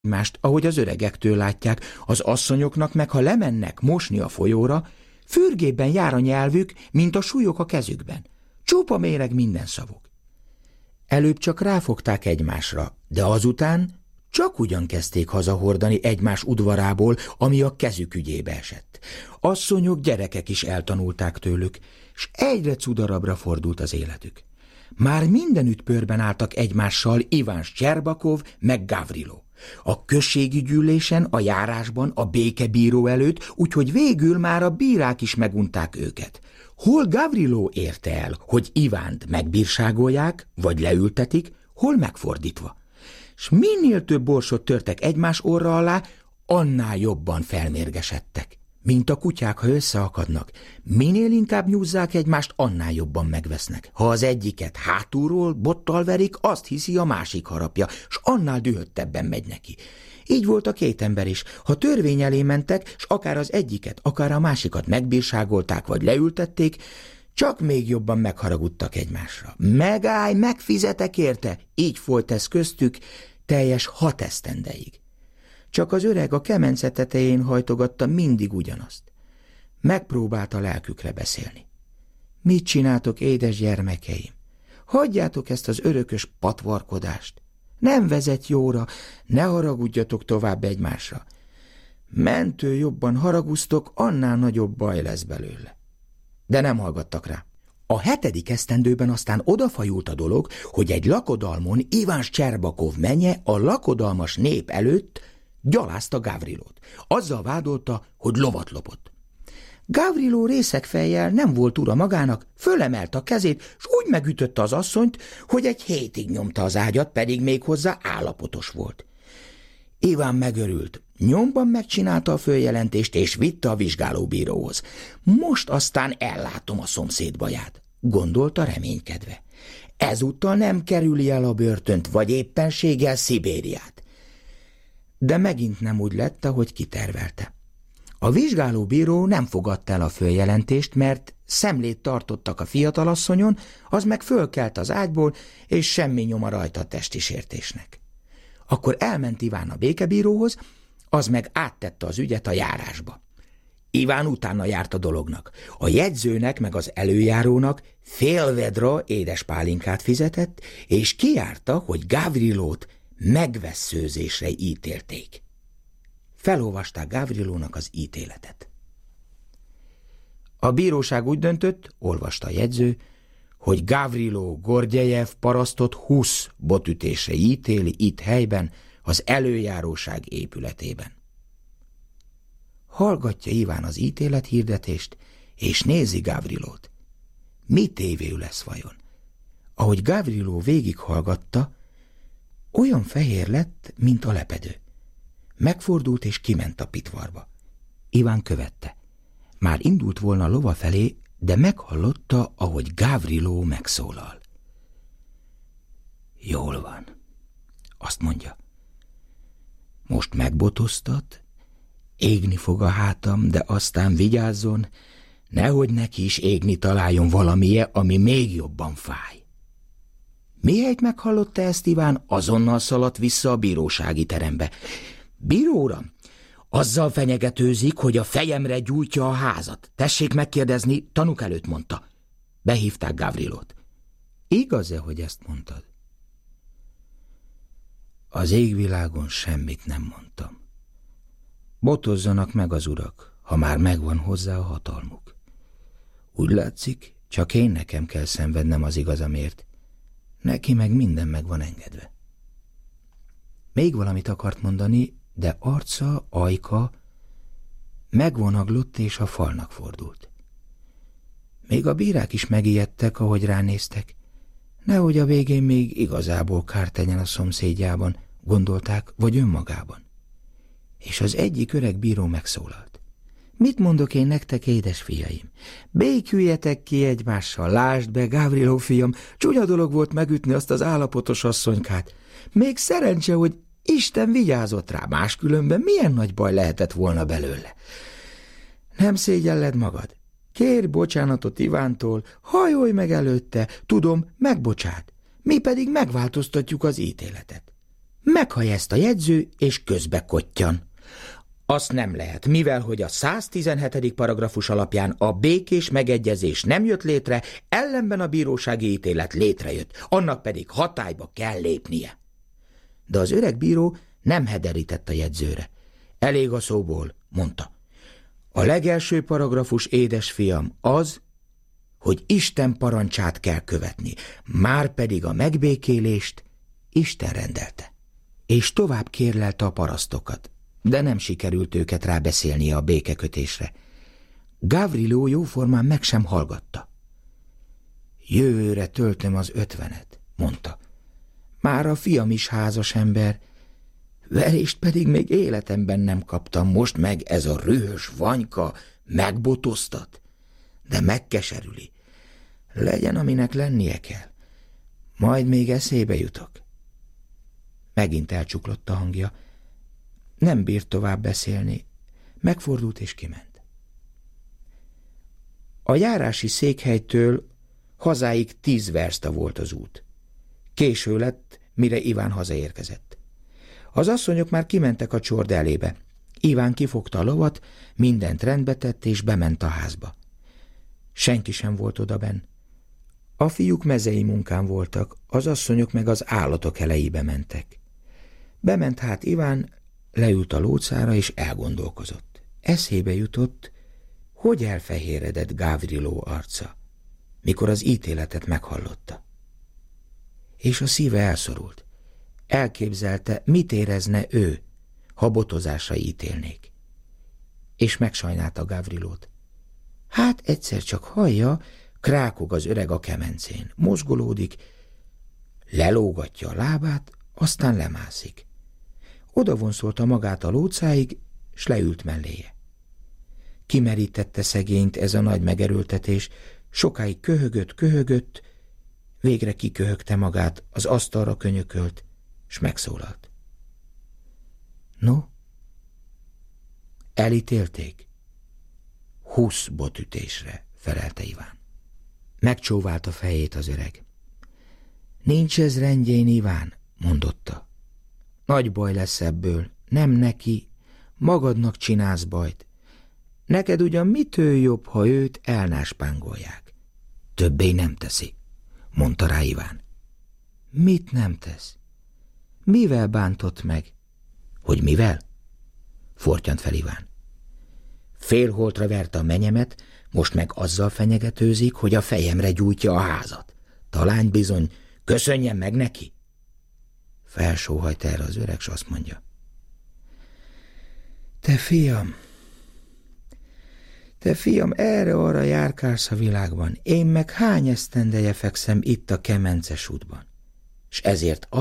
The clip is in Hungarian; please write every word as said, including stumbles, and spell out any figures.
egymást, ahogy az öregektől látják, az asszonyoknak meg, ha lemennek mosni a folyóra, fürgében jár a nyelvük, mint a súlyok a kezükben. Csupa méreg minden szavuk. Előbb csak ráfogták egymásra, de azután csak ugyan kezdték hazahordani egymás udvarából, ami a kezük ügyébe esett. Asszonyok, gyerekek is eltanulták tőlük, s egyre cudarabbra fordult az életük. Már mindenütt pörben álltak egymással Iván Szczerbakov meg Gavrilo. A községi gyűlésen, a járásban, a békebíró előtt, úgyhogy végül már a bírák is megunták őket. Hol Gavrilo érte el, hogy Ivánt megbírságolják, vagy leültetik, hol megfordítva. S minél több borsot törtek egymás orra alá, annál jobban felmérgesedtek. Mint a kutyák, ha összeakadnak. Minél inkább nyúzzák egymást, annál jobban megvesznek. Ha az egyiket hátulról bottal verik, azt hiszi, a másik harapja, s annál dühöttebben megy neki. Így volt a két ember is. Ha törvény elé mentek, s akár az egyiket, akár a másikat megbírságolták vagy leültették, csak még jobban megharagudtak egymásra. Megállj, megfizetek érte! Így folyt ez köztük teljes hat esztendeig. Csak az öreg a kemence tetején hajtogatta mindig ugyanazt. Megpróbálta lelkükre beszélni. Mit csináltok, édes gyermekeim? Hagyjátok ezt az örökös patvarkodást. Nem vezet jóra, ne haragudjatok tovább egymásra. Mentő jobban haraguztok, annál nagyobb baj lesz belőle. De nem hallgattak rá. A hetedik esztendőben aztán odafajult a dolog, hogy egy lakodalmon Iván Szczerbakov menye a lakodalmas nép előtt gyalázta Gavrilót. Azzal vádolta, hogy lovat lopott. Gavrilo részeg fejjel nem volt ura magának, fölemelt a kezét, s úgy megütötte az asszonyt, hogy egy hétig nyomta az ágyat, pedig még hozzá állapotos volt. Iván megörült, nyomban megcsinálta a följelentést, és vitte a vizsgálóbíróhoz. Most aztán ellátom a szomszéd baját, gondolta reménykedve. Ezúttal nem kerüli el a börtönt, vagy éppenséggel Szibériát. De megint nem úgy lett, ahogy kitervelte. A vizsgálóbíró nem fogadta el a följelentést, mert szemlét tartottak a fiatalasszonyon, az meg fölkelt az ágyból, és semmi nyoma rajta a testi sértésnek. Akkor elment Iván a békebíróhoz, az meg áttette az ügyet a járásba. Iván utána járt a dolognak. A jegyzőnek meg az előjárónak fél vedra édes pálinkát fizetett, és kijárta, hogy Gavrilót megvesszőzésre ítélték. Felolvasták Gavrilónak az ítéletet. A bíróság úgy döntött, olvasta a jegyző, hogy Gavrilo Gorgyejev parasztot húsz botütésre ítéli itt helyben, az előjáróság épületében. Hallgatja Iván az ítélethirdetést, és nézi Gavrilót. Mi tévő lesz vajon? Ahogy Gavrilo végighallgatta, olyan fehér lett, mint a lepedő. Megfordult és kiment a pitvarba. Iván követte. Már indult volna a lova felé, de meghallotta, ahogy Gavrilo megszólal. Jól van, azt mondja. Most megbotoztat, égni fog a hátam, de aztán vigyázzon, nehogy neki is égni találjon valamije, ami még jobban fáj. Mihelyt meghallotta ezt Iván, azonnal szaladt vissza a bírósági terembe. Bíró uram, azzal fenyegetőzik, hogy a fejemre gyújtja a házat. Tessék megkérdezni, tanúk előtt, mondta. Behívták Gavrilót. Igaz-e, hogy ezt mondtad? Az égvilágon semmit nem mondtam. Botozzanak meg az urak, ha már megvan hozzá a hatalmuk. Úgy látszik, csak én nekem kell szenvednem az igazamért. Neki meg minden meg van engedve. Még valamit akart mondani, de arca, ajka megvonaglott és a falnak fordult. Még a bírák is megijedtek, ahogy ránéztek. Nehogy a végén még igazából kárt tegyen a szomszédjában, gondolták, vagy önmagában. És az egyik öreg bíró megszólalt. Mit mondok én nektek, édes fiaim? Béküljetek ki egymással, lásd be, Gavrilo fiam, csúnya dolog volt megütni azt az állapotos asszonykát. Még szerencse, hogy Isten vigyázott rá, máskülönben milyen nagy baj lehetett volna belőle. Nem szégyelled magad? Kérj bocsánatot Ivántól, hajolj meg előtte, tudom, megbocsát. Mi pedig megváltoztatjuk az ítéletet. Meghallja ezt a jegyző, és közbe kottyan. Azt nem lehet, mivel hogy a száztizenhetedik paragrafus alapján a békés megegyezés nem jött létre, ellenben a bírósági ítélet létrejött, annak pedig hatályba kell lépnie. De az öreg bíró nem hederített a jegyzőre. Elég a szóból, mondta. A legelső paragrafus, édesfiam, az, hogy Isten parancsát kell követni, márpedig a megbékélést Isten rendelte. És tovább kérlelte a parasztokat, de nem sikerült őket rábeszélnie a békekötésre. Gavrilo jóformán meg sem hallgatta. Jövőre töltöm az ötvenet, mondta. Már a fiam is házas ember, verést pedig még életemben nem kaptam, most meg ez a rühös vanyka megbotoztat, de megkeserüli. Legyen, aminek lennie kell. Majd még eszébe jutok. Megint elcsuklott a hangja. Nem bírt tovább beszélni. Megfordult és kiment. A járási székhelytől hazáig tíz verszta volt az út. Késő lett, mire Iván hazaérkezett. Az asszonyok már kimentek a csord elébe. Iván kifogta a lovat, mindent rendbe tett, és bement a házba. Senki sem volt odabenn. A fiúk mezei munkán voltak, az asszonyok meg az állatok elejébe mentek. Bement hát Iván, leült a lócára, és elgondolkozott. Eszébe jutott, hogy elfehéredett Gavrilo arca, mikor az ítéletet meghallotta. És a szíve elszorult. Elképzelte, mit érezne ő, ha botozásra ítélnék. És megsajnálta Gavrilót. Hát egyszer csak hallja, krákog az öreg a kemencén, mozgolódik, lelógatja a lábát, aztán lemászik. Odavonszolta magát a lócáig, s leült melléje. Kimerítette szegényt ez a nagy megerőltetés, sokáig köhögött, köhögött, végre kiköhögte magát, az asztalra könyökölt, s megszólalt. No? Elítélték? Húsz botütésre, felelte Iván. Megcsóvált a fejét az öreg. Nincs ez rendjén, Iván, mondotta. Nagy baj lesz ebből, nem neki, magadnak csinálsz bajt. Neked ugyan mitől jobb, ha őt elnáspángolják? Többé nem teszi, mondta rá Iván. Mit nem tesz? Mivel bántott meg? Hogy mivel? Fortyant fel Iván. Félholtra verte a menyemet, most meg azzal fenyegetőzik, hogy a fejemre gyújtja a házat. Talán bizony, köszönjem meg neki. Felsóhajt erre az öreg, s azt mondja. Te fiam, te fiam, erre-arra járkálsz a világban, én meg hány esztendeje fekszem itt a kemences útban, s ezért azt